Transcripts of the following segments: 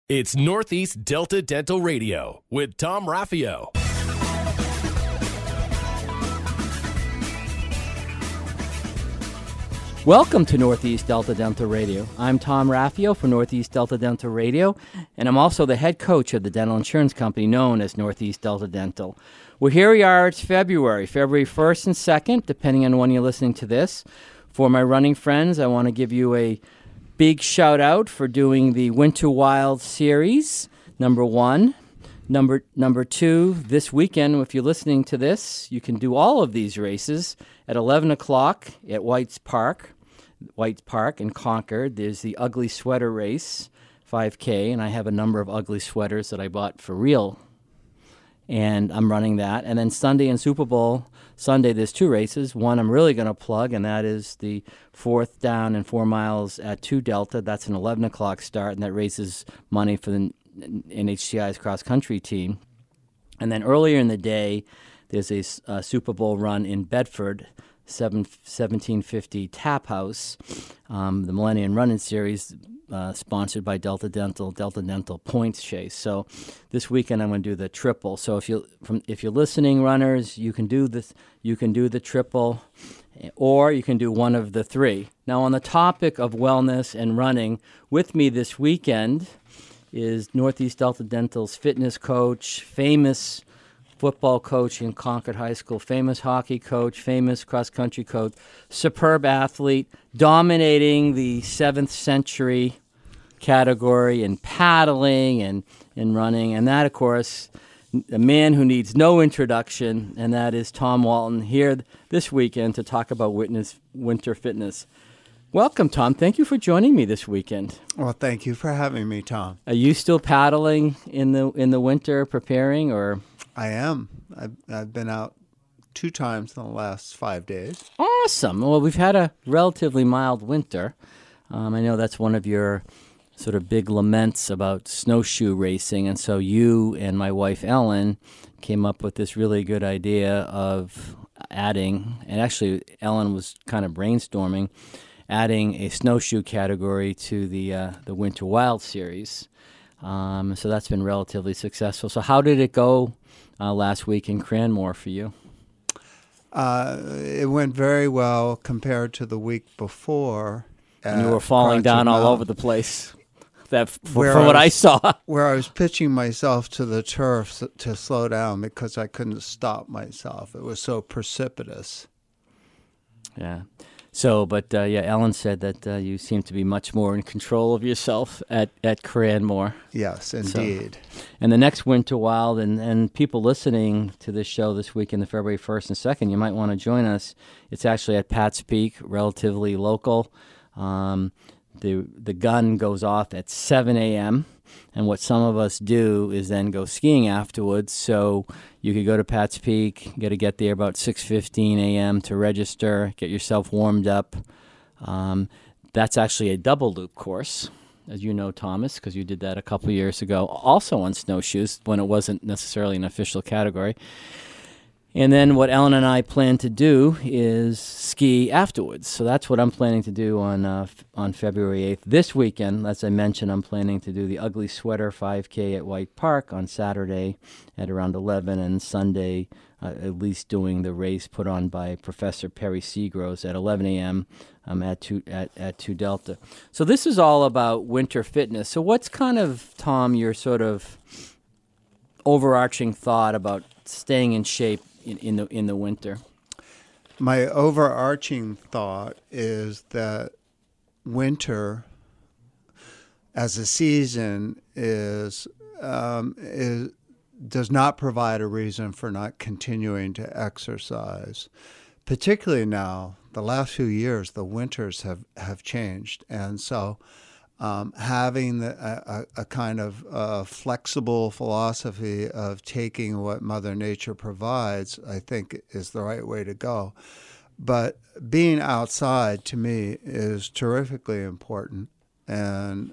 It's Northeast Delta Dental Radio with Tom Raffio. Welcome to Northeast Delta Dental Radio. I'm Tom Raffio for Northeast Delta Dental Radio, and I'm also the head coach of the dental insurance company known as Northeast Delta Dental. Well, here we are. It's February 1st and 2nd, depending on when you're listening to this. For my running friends, I want to give you a big shout out for doing the Winter Wild Series, number 1. Number 2, this weekend, if you're listening to this, you can do all of these races at 11 o'clock at White's Park in Concord. There's the Ugly Sweater Race, 5K, and I have a number of ugly sweaters that I bought for real, and I'm running that. And then Sunday and Super Bowl Sunday, there's 2 races. One I'm really going to plug, and that is the 4th down and 4 miles at 2 Delta. That's an 11 o'clock start, and that raises money for the NHCI's cross-country team. And then earlier in the day, there's a Super Bowl run in Bedford, 1750 Tap House, the Millennium Running Series, sponsored by Delta Dental Points Chase. So this weekend I'm going to do the triple. So if you're listening, runners, you can do this. You can do the triple, or you can do one of the 3. Now, on the topic of wellness and running, with me this weekend is Northeast Delta Dental's fitness coach, famous football coach in Concord High School, famous hockey coach, famous cross-country coach, superb athlete, dominating the 7th century category in paddling and in running. And that, of course, a man who needs no introduction, and that is Tom Walton, here this weekend to talk about winter fitness. Welcome, Tom. Thank you for joining me this weekend. Well, thank you for having me, Tom. Are you still paddling in the winter, preparing, or? I am. I've been out 2 times in the last 5 days. Awesome. Well, we've had a relatively mild winter. I know that's one of your sort of big laments about snowshoe racing, and so you and my wife Ellen came up with this really good idea of adding, and actually Ellen was kind of brainstorming, adding a snowshoe category to the Winter Wild Series. So that's been relatively successful. So how did it go last week in Cranmore for you? It went very well compared to the week before. And you were falling down all over the place. From what I saw. Where I was pitching myself to the turf to slow down because I couldn't stop myself. It was so precipitous. Yeah. So, but Ellen said that you seem to be much more in control of yourself at Cranmore. Yes, indeed. So, and the next Winter Wild, and people listening to this show this weekend, the February 1st and 2nd, you might want to join us. It's actually at Pat's Peak, relatively local. The gun goes off at 7 a.m., and what some of us do is then go skiing afterwards. So you could go to Pat's Peak, you got to get there about 6:15 a.m. to register, get yourself warmed up. That's actually a double loop course, as you know, Thomas, because you did that a couple years ago, also on snowshoes when it wasn't necessarily an official category. And then what Ellen and I plan to do is ski afterwards. So that's what I'm planning to do on February 8th. This weekend, as I mentioned, I'm planning to do the Ugly Sweater 5K at White Park on Saturday at around 11, and Sunday at least doing the race put on by Professor Perry Seagroves at 11 a.m. At 2 Delta. So this is all about winter fitness. So what's kind of, Tom, your sort of overarching thought about staying in shape in the winter? My overarching thought is that winter as a season does not provide a reason for not continuing to exercise. Particularly now, the last few years, the winters have changed, and so having a kind of flexible philosophy of taking what Mother Nature provides, I think, is the right way to go. But being outside, to me, is terrifically important, and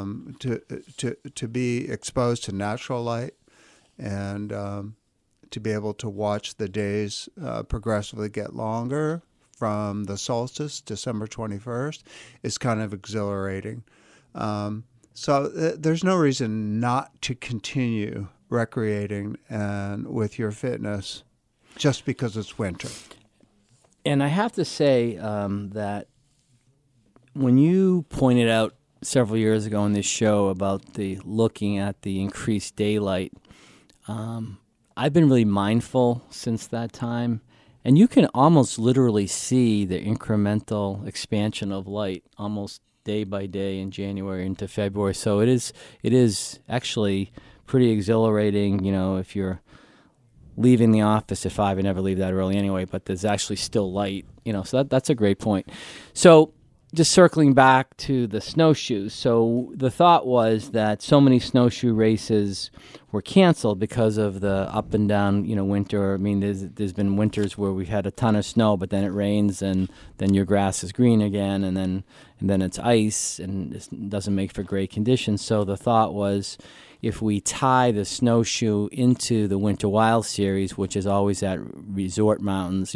to be exposed to natural light, and to be able to watch the days progressively get longer from the solstice, December 21st, is kind of exhilarating. So there's no reason not to continue recreating and with your fitness just because it's winter. And I have to say that when you pointed out several years ago on this show about the looking at the increased daylight, I've been really mindful since that time. And you can almost literally see the incremental expansion of light almost day by day in January into February. So it is actually pretty exhilarating, if you're leaving the office at 5. I never leave that early anyway, but there's actually still light, so that's a great point. So just circling back to the snowshoes. So the thought was that so many snowshoe races were canceled because of the up and down, winter. I mean, there's been winters where we've had a ton of snow, but then it rains and then your grass is green again, and then it's ice and it doesn't make for great conditions. So the thought was, if we tie the snowshoe into the Winter Wild Series, which is always at resort mountains,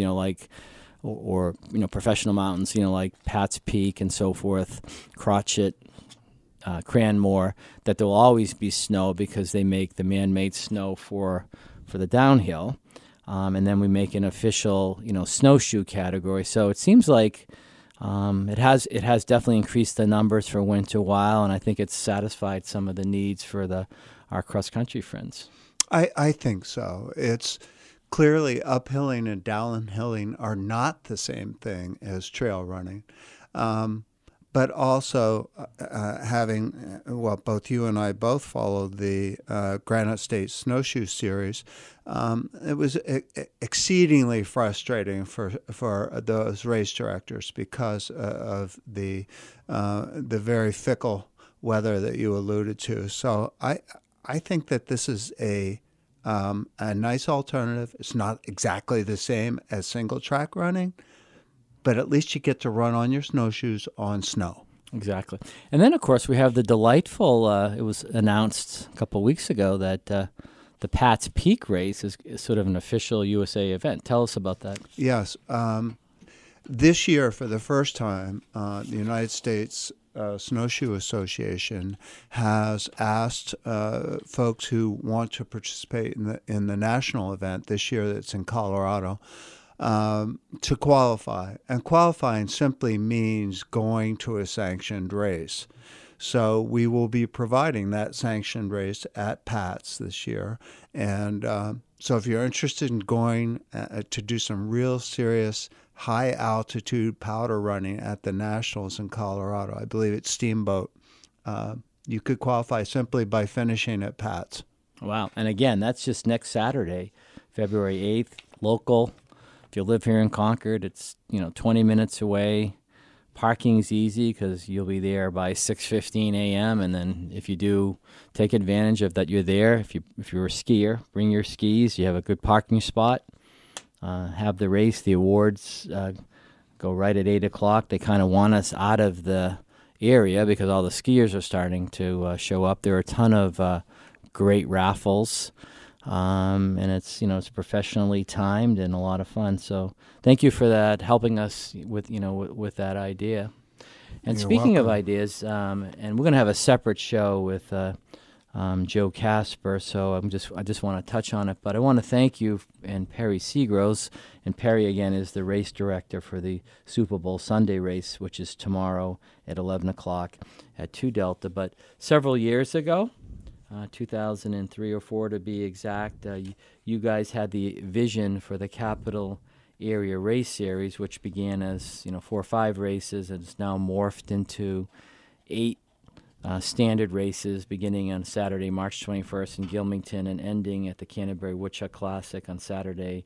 or professional mountains, like Pat's Peak and so forth, Crotchet, Cranmore, that there will always be snow because they make the man-made snow for the downhill, and then we make an official snowshoe category. So it seems like it has definitely increased the numbers for Winter Wild, and I think it's satisfied some of the needs for our cross-country friends. I think so. It's clearly uphilling and downhilling are not the same thing as trail running. But also having, both you and I both followed the Granite State Snowshoe Series, it was exceedingly frustrating for those race directors because of the very fickle weather that you alluded to. So I think that this is a nice alternative. It's not exactly the same as single track running, but at least you get to run on your snowshoes on snow. Exactly. And then, of course, we have the delightful, it was announced a couple of weeks ago that the Pat's Peak race is sort of an official USA event. Tell us about that. Yes. This year, for the first time, the United States Snowshoe Association has asked folks who want to participate in the national event this year that's in Colorado to qualify. And qualifying simply means going to a sanctioned race. So we will be providing that sanctioned race at Pat's this year. And so if you're interested in going to do some real serious high-altitude powder running at the Nationals in Colorado, I believe it's Steamboat, you could qualify simply by finishing at Pat's. Wow. And again, that's just next Saturday, February 8th, local. If you live here in Concord, it's 20 minutes away. Parking's easy because you'll be there by 6:15 a.m. And then if you do take advantage of that, you're there. If you're a skier, bring your skis. You have a good parking spot. Have the race. The awards go right at 8 o'clock. They kind of want us out of the area because all the skiers are starting to show up. There are a ton of great raffles. And it's professionally timed and a lot of fun. So thank you for that, helping us with with that idea. And You're speaking welcome. of ideas, and we're going to have a separate show with Joe Casper. So I just want to touch on it, but I want to thank you and Perry Seagroves. And Perry again is the race director for the Super Bowl Sunday race, which is tomorrow at 11 o'clock at 2 Delta. But several years ago, 2003 or 4 to be exact, you guys had the vision for the Capital Area Race Series, which began as 4 or 5 races and is now morphed into 8 standard races, beginning on Saturday, March 21st in Gilmington, and ending at the Canterbury Woodchuck Classic on Saturday,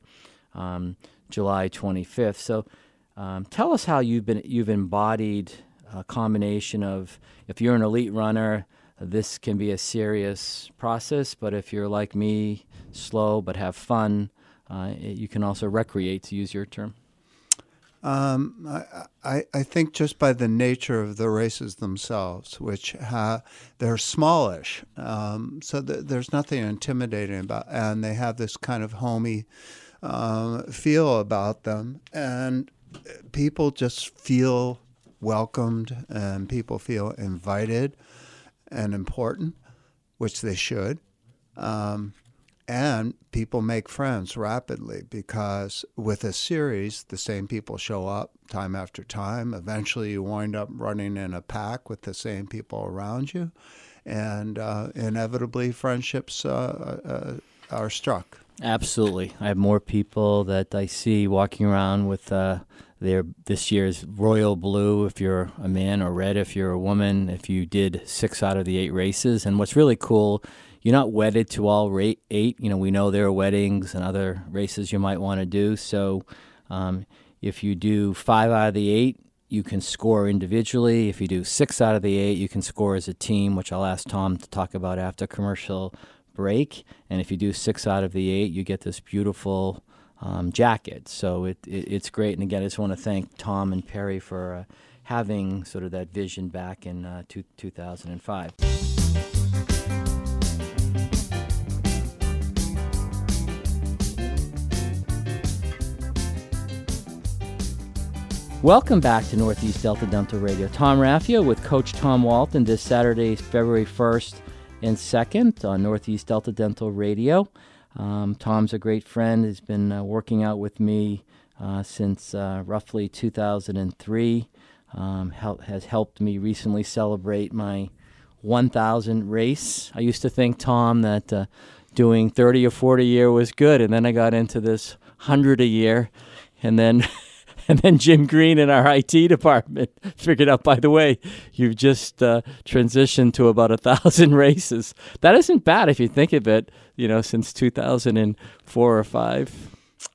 July 25th. So, tell us how you've embodied a combination of, if you're an elite runner, this can be a serious process, but if you're like me, slow but have fun, you can also recreate, to use your term. I think just by the nature of the races themselves, which they're smallish, so there's nothing intimidating about, and they have this kind of homey feel about them, and people just feel welcomed, and people feel invited. and important, which they should. And people make friends rapidly because with a series, the same people show up time after time. Eventually, you wind up running in a pack with the same people around you. And inevitably, friendships are struck. Absolutely. I have more people that I see walking around with this year's royal blue if you're a man, or red if you're a woman, if you did 6 out of the 8 races. And what's really cool, you're not wedded to all 8. We know there are weddings and other races you might want to do. So if you do 5 out of the 8, you can score individually. If you do 6 out of the 8, you can score as a team, which I'll ask Tom to talk about after commercial break. And if you do 6 out of the 8, you get this beautiful jacket. So it's great. And again, I just want to thank Tom and Perry for having sort of that vision back in 2005. Welcome back to Northeast Delta Dental Radio. Tom Raffio with Coach Tom Walton this Saturday, February 1st and 2nd on Northeast Delta Dental Radio. Tom's a great friend. He's been working out with me since roughly 2003. Has helped me recently celebrate my 1,000 race. I used to think, Tom, that doing 30 or 40 a year was good, and then I got into this 100 a year, and then Jim Green in our IT department figured out, by the way, you've just transitioned to about 1,000 races. That isn't bad if you think of it, since 2004 or 5.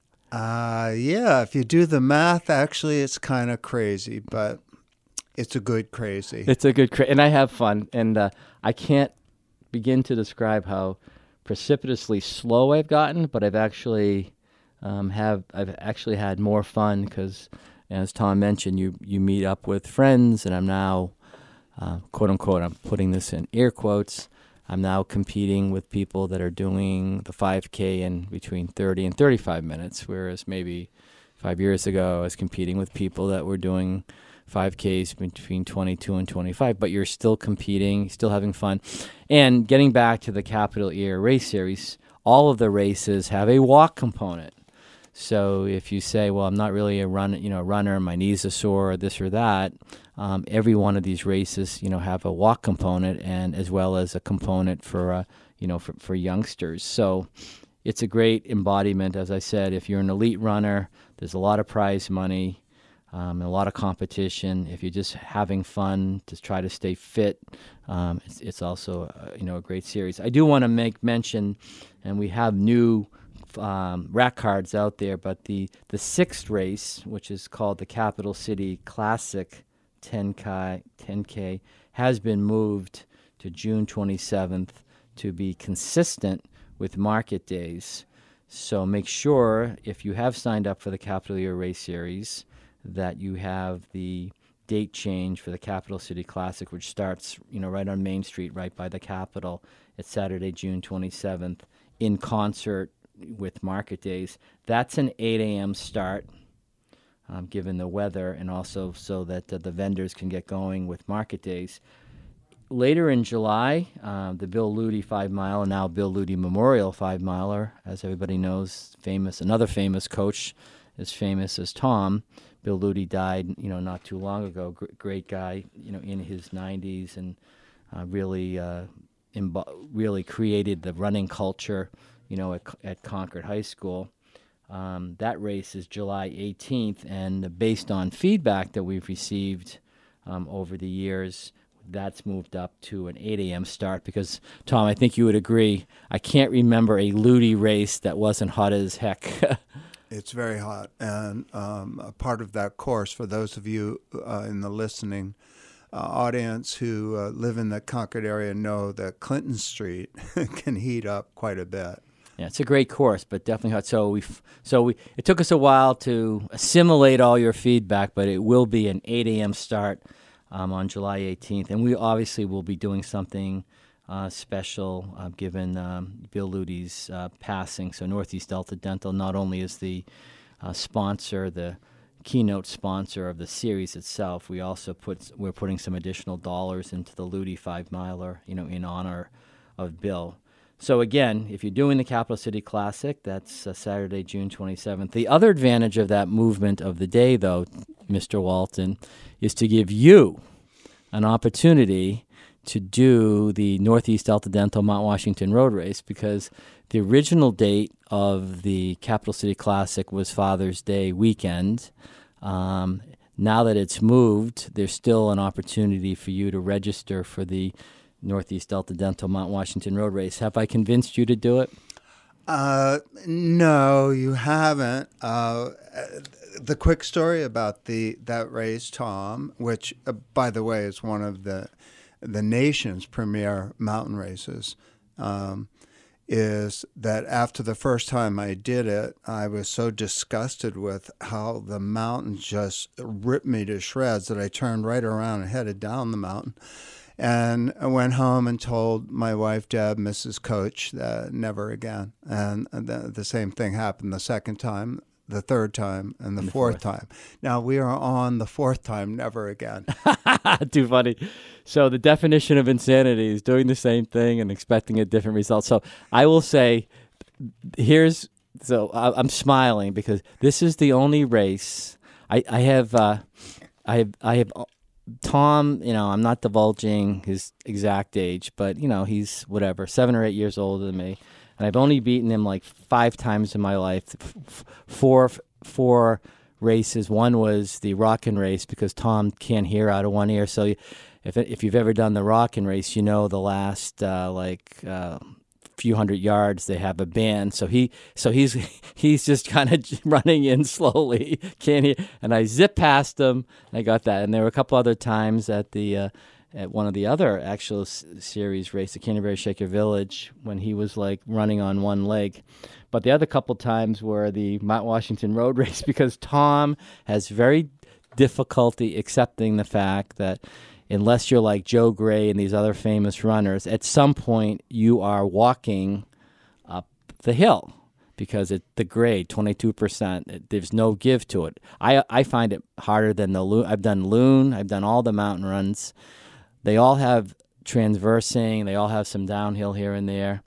Yeah, if you do the math, actually, it's kind of crazy, but it's a good crazy. It's a good and I have fun, and I can't begin to describe how precipitously slow I've gotten, but I've actually had more fun because, as Tom mentioned, you meet up with friends, and I'm now, quote unquote, I'm putting this in air quotes, I'm now competing with people that are doing the 5K in between 30 and 35 minutes, whereas maybe 5 years ago I was competing with people that were doing 5Ks between 22 and 25, but you're still competing, still having fun. And getting back to the Capital Ear Race Series, all of the races have a walk component. So if you say, well, I'm not really a runner, my knees are sore, or this or that, every one of these races, have a walk component, and as well as a component for youngsters. So it's a great embodiment. As I said, if you're an elite runner, there's a lot of prize money, and a lot of competition. If you're just having fun to try to stay fit, it's also a great series. I do want to make mention, and we have new rack cards out there, but the 6th race, which is called the Capital City Classic 10K, has been moved to June 27th to be consistent with market days. So make sure, if you have signed up for the Capital Ear Race Series, that you have the date change for the Capital City Classic, which starts right on Main Street, right by the Capitol. It's Saturday, June 27th, in concert with market days. That's an 8 a.m. start, given the weather, and also so that the vendors can get going with market days. Later in July, the Bill Luede 5-mile, and now Bill Luede Memorial 5-miler, as everybody knows, another famous coach, as famous as Tom. Bill Luede died, not too long ago. Great guy, in his 90s, and really created the running culture at Concord High School. That race is July 18th, and based on feedback that we've received over the years, that's moved up to an 8 a.m. start because, Tom, I think you would agree, I can't remember a Luede race that wasn't hot as heck. It's very hot, and a part of that course, for those of you in the listening audience who live in the Concord area, know that Clinton Street can heat up quite a bit. Yeah, it's a great course, but definitely hot. So it took us a while to assimilate all your feedback, but it will be an 8 a.m. start on July 18th, and we obviously will be doing something special given Bill Luede's passing. So Northeast Delta Dental not only is the sponsor, the keynote sponsor of the series itself, we're putting some additional dollars into the Ludi 5-miler, in honor of Bill. So again, if you're doing the Capital City Classic, that's Saturday, June 27th. The other advantage of that movement of the day, though, Mr. Walton, is to give you an opportunity to do the Northeast Delta Dental Mount Washington Road Race, because the original date of the Capital City Classic was Father's Day weekend. Now that it's moved, there's still an opportunity for you to register for the Northeast Delta Dental Mount Washington Road Race. Have I convinced you to do it? No, you haven't. The quick story about that race, Tom, which, by the way, is one of the nation's premier mountain races, is that after the first time I did it, I was so disgusted with how the mountain just ripped me to shreds that I turned right around and headed down the mountain. And I went home and told my wife, Deb, Mrs. Coach, that never again. And the same thing happened the second time, the third time, and the fourth time. Now we are on the fourth time, never again. Too funny. So the definition of insanity is doing the same thing and expecting a different result. So I will say, I'm smiling because this is the only race I have Tom, I'm not divulging his exact age, but, he's 7 or 8 years older than me. And I've only beaten him like 5 times in my life, four races. One was the Rockin' Race because Tom can't hear out of one ear. So if you've ever done the Rockin' Race, the last few hundred yards they have a band. So he's just kind of running in slowly, can't hear. And I zip past him. And I got that. And there were a couple other times at one of the other actual series race, the Canterbury Shaker Village, when he was like running on one leg. But the other couple times were the Mount Washington Road Race because Tom has very difficulty accepting the fact that unless you're like Joe Gray and these other famous runners, at some point you are walking up the hill because the grade, 22%, there's no give to it. I find it harder than the Loon. I've done Loon. I've done all the mountain runs. They all have transversing. They all have some downhill here and there.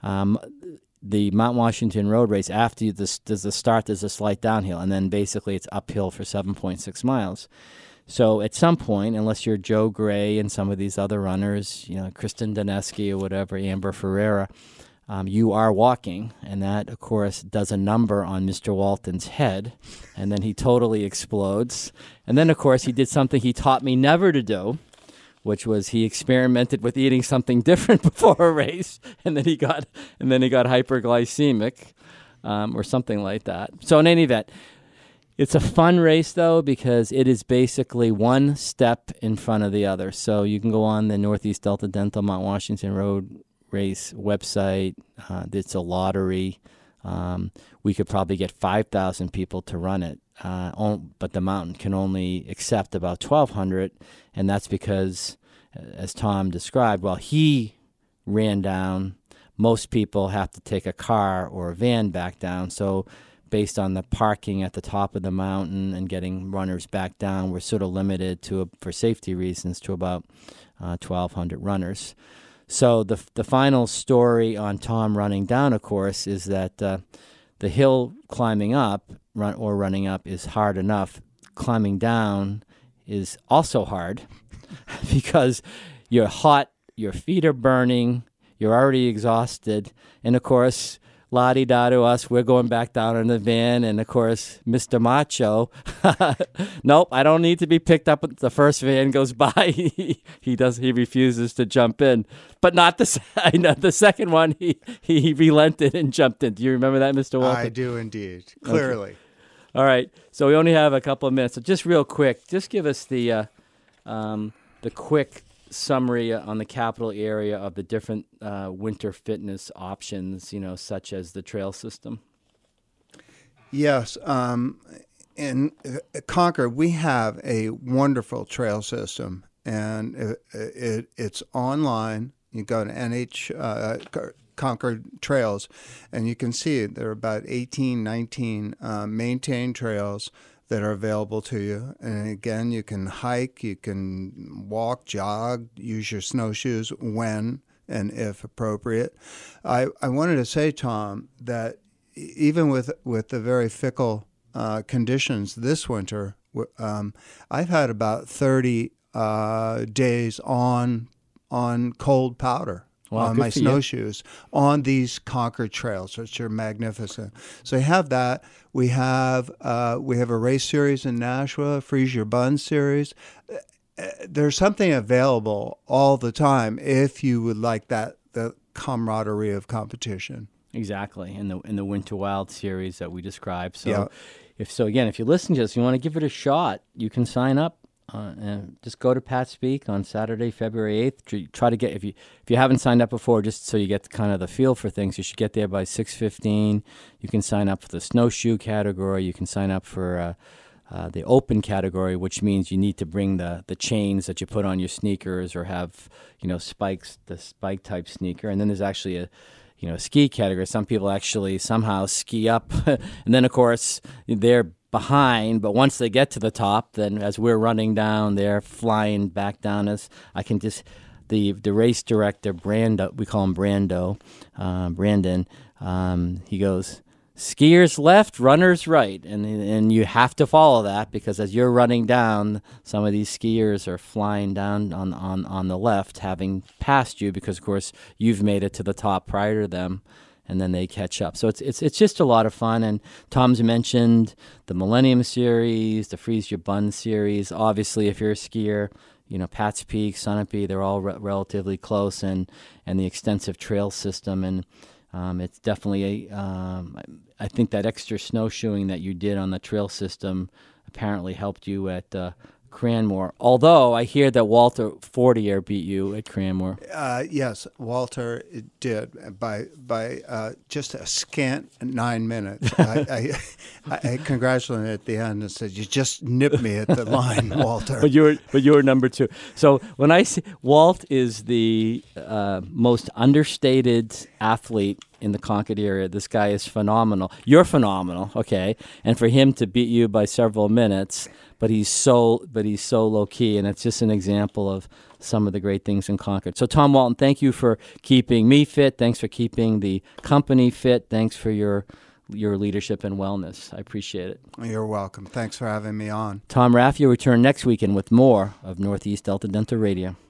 The Mount Washington Road Race, after the start, there's a slight downhill, and then basically it's uphill for 7.6 miles. So at some point, unless you're Joe Gray and some of these other runners, Kristen Daneski or whatever, Amber Ferreira, you are walking, and that, of course, does a number on Mr. Walton's head, and then he totally explodes. And then, of course, he did something he taught me never to do, which was he experimented with eating something different before a race, and then he got hyperglycemic, or something like that. So in any event, it's a fun race, though, because it is basically one step in front of the other. So you can go on the Northeast Delta Dental Mount Washington Road Race website. It's a lottery. We could probably get 5,000 people to run it, but the mountain can only accept about 1,200, and that's because, as Tom described, while he ran down, most people have to take a car or a van back down. So based on the parking at the top of the mountain and getting runners back down, we're sort of limited for safety reasons, to about 1,200 runners. So the final story on Tom running down, of course, is that the hill climbing up running up is hard enough. Climbing down is also hard because you're hot, your feet are burning, you're already exhausted, and of course, la-di-da to us, we're going back down in the van, and of course, Mr. Macho, nope, I don't need to be picked up. The first van goes by, he refuses to jump in, but not the second one. He relented and jumped in. Do you remember that, Mr. Walton? I do indeed, clearly. Okay. All right, so we only have a couple of minutes, so just real quick, just give us the quick summary on the capital area of the different winter fitness options, such as the trail system. Yes. In Concord, we have a wonderful trail system, and it's online. You go to Concord Trails, and you can see there are about 18, 19 maintained trails. that are available to you. And again, you can hike, you can walk, jog, use your snowshoes when and if appropriate. I wanted to say, Tom, that even with the very fickle conditions this winter, I've had about 30 days on cold powder. Wow, on good my for you. snowshoes on these Concord trails, which are magnificent. So you have that. We have a race series in Nashua, Freeze Your Bun series. There's something available all the time if you would like the camaraderie of competition. Exactly, in the Winter Wild series that we described. So, Yeah. if you listen to us, you want to give it a shot, you can sign up. And just go to Pat Speak on Saturday, February 8th. Try to get, if you haven't signed up before, just so you get kind of the feel for things, you should get there by 6:15. You can sign up for the snowshoe category. You can sign up for the open category, which means you need to bring the chains that you put on your sneakers or have, spikes, the spike type sneaker. And then there's actually a ski category. Some people actually somehow ski up. And then, of course, they're behind, but once they get to the top, then as we're running down, they're flying back down us. I can just, the race director, Brando, we call him Brando, Brandon, he goes, skiers left, runners right. And you have to follow that, because as you're running down, some of these skiers are flying down on the left, having passed you, because, of course, you've made it to the top prior to them. And then they catch up. So it's just a lot of fun. And Tom's mentioned the Millennium Series, the Freeze Your Bun Series. Obviously, if you're a skier, Pat's Peak, Sunapee, they're all relatively close, and the extensive trail system. And it's definitely I think that extra snowshoeing that you did on the trail system apparently helped you at Cranmore. Although I hear that Walter Fortier beat you at Cranmore. Yes, Walter did by just a scant 9 minutes. I congratulated him at the end and said, "You just nipped me at the line, Walter." But you were number 2. So when I see Walt is the most understated athlete in the Concord area. This guy is phenomenal. You're phenomenal, okay? And for him to beat you by several minutes, but he's so low key, and it's just an example of some of the great things in Concord. So Tom Walton, thank you for keeping me fit. Thanks for keeping the company fit. Thanks for your leadership and wellness. I appreciate it. You're welcome. Thanks for having me on. Tom Raffio return next weekend with more of Northeast Delta Dental Radio.